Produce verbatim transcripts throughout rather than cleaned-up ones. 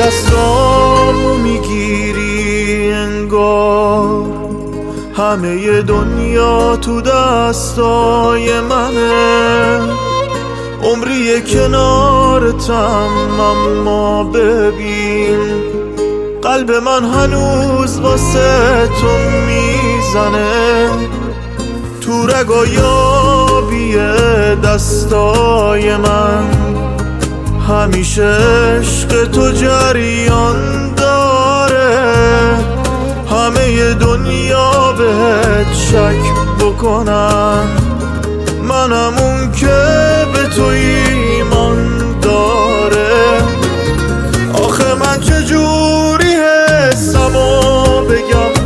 دستامو میگیری انگار همه دنیا تو دستای منه. عمری کنارتم اما ببین قلب من هنوز واسه تو میزنه. تو رگای آبی دستای من همیشه عشق تو جریان داره. همه دنیا بهت شک بکنن منم اون که به تو ایمان داره. آخه من چجوری حسمو بگم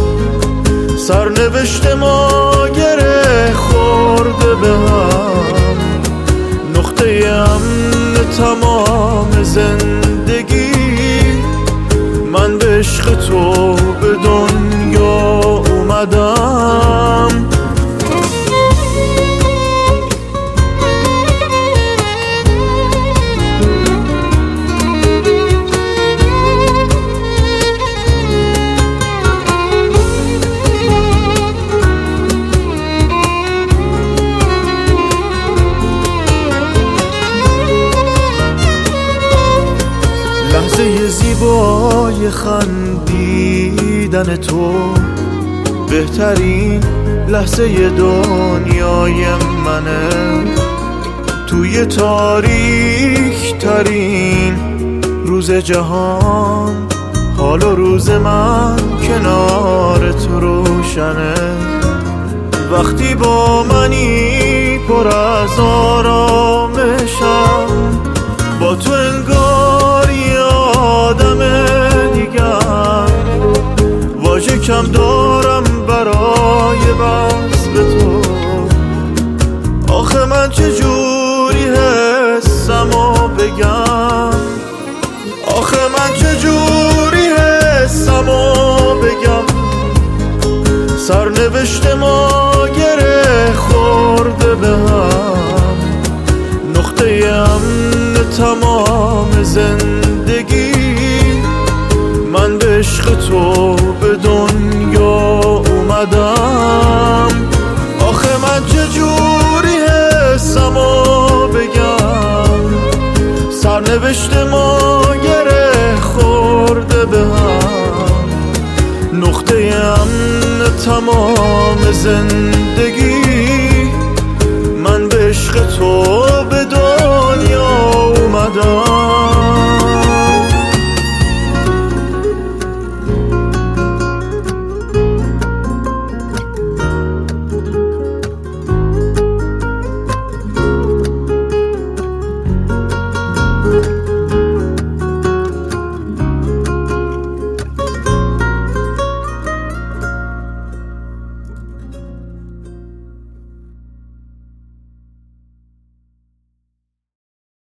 سرنوشت ما گره خورده به هم. نقطه امن تمام زندگی من به عشق تو به دنیا اومدم. لحظه زیبای خندیدن تو بهترین لحظه دنیای منه. توی تاریک ترین روز جهان حال و روز من کنارت روشنه. وقتی با منی پر از آرامشم با تو انگار آدم دیگم. واژه کم دارم برای بس به تو. آخه من چجوری حسمو بگم آخه من چجوری حسمو بگم سرنوشت ما گره خورده به هم. نقطه امن تمام زندگی من به عشق تو به دنیا اومدم. آخه من چجوری حسمو بگم سرنوشت ما گره خورده به هم. نقطه امن تمام زندگی